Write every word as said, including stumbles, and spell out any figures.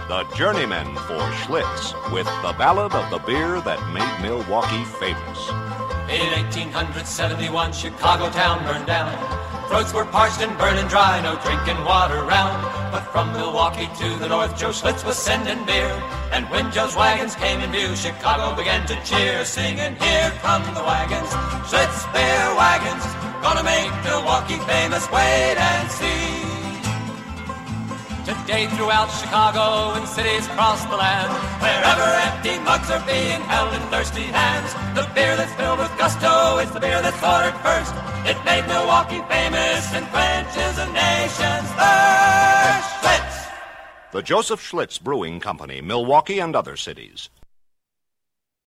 The Journeymen for Schlitz, with the ballad of the beer that made Milwaukee famous. In eighteen seventy-one, Chicago town burned down. Throats were parched and burning dry, no drinking water round. But from Milwaukee to the north, Joe Schlitz was sending beer. And when Joe's wagons came in view, Chicago began to cheer, singing, "Here come the wagons, Schlitz beer wagons, gonna make Milwaukee famous, wait and see." Today throughout Chicago and cities across the land, wherever empty mugs are being held in thirsty hands, the beer that's filled with gusto is the beer that's ordered first. It made Milwaukee famous and quenches a nation's thirst. Schlitz! The Joseph Schlitz Brewing Company, Milwaukee and other cities.